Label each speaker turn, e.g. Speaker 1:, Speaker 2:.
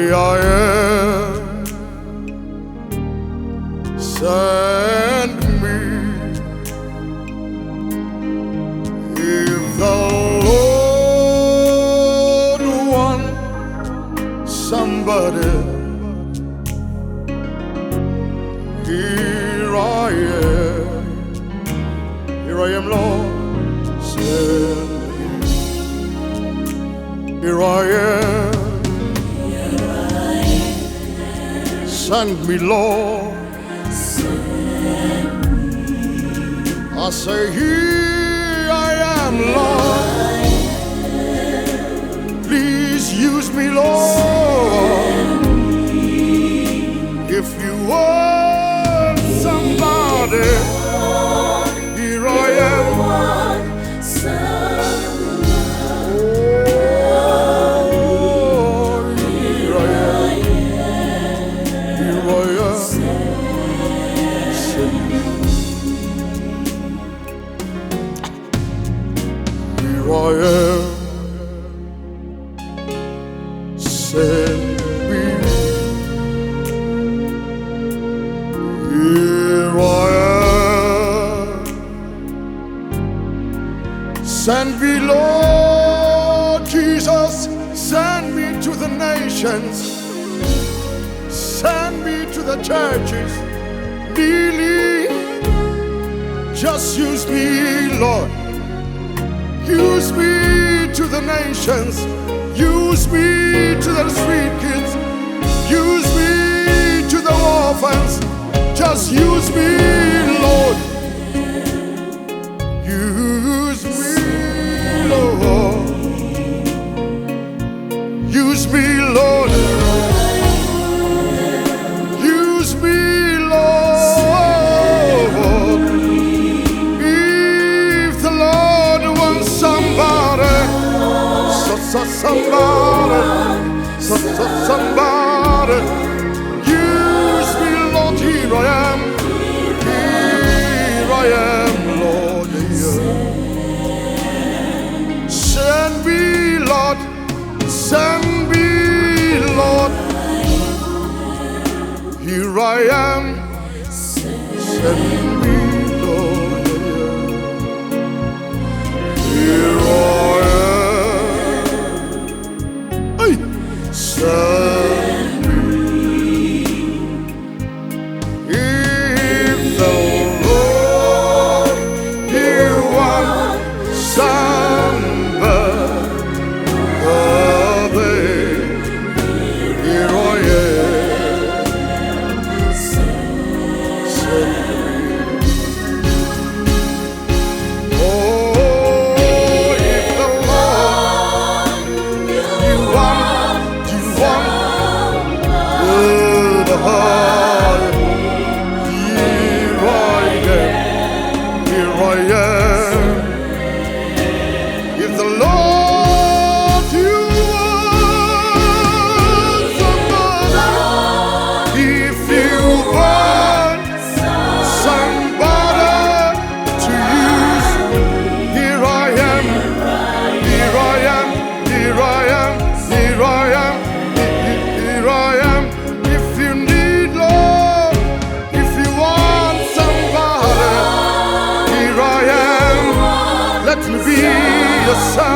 Speaker 1: Here I am, send me. If the Lord wants somebody, here I am. Here I am, Lord, send me. Here I am. Send me, Lord. I say, here I am, Lord. Please use me, Lord. If you want somebody, here I am. Here I am, send me. Here I am, send me, Lord Jesus. Send me to the nations, send me to the churches. Really, just use me, Lord. Use me to the nations. Use me to the street kids. Use me to the orphans. Just use me, Lord. Use me, Lord. Use me, Lord. Use me, Lord. If the Lord wants somebody, somebody, use me, Lord. Here I am. Here I am, Lord. Send me, Lord. Send me, Lord. Here I am. Send me, Lord. Here I am. Hey. Send me. If the Lord, you want somebody, here I am. Send me. Oh, if the Lord, you want the heart, here I am. Here I am. If the Lord, you want somebody, if you want somebody to use, here I am. Here I am. Here I am. Here I am. Here I am. If you need, Lord, if you want somebody, here I am. Let me be your son.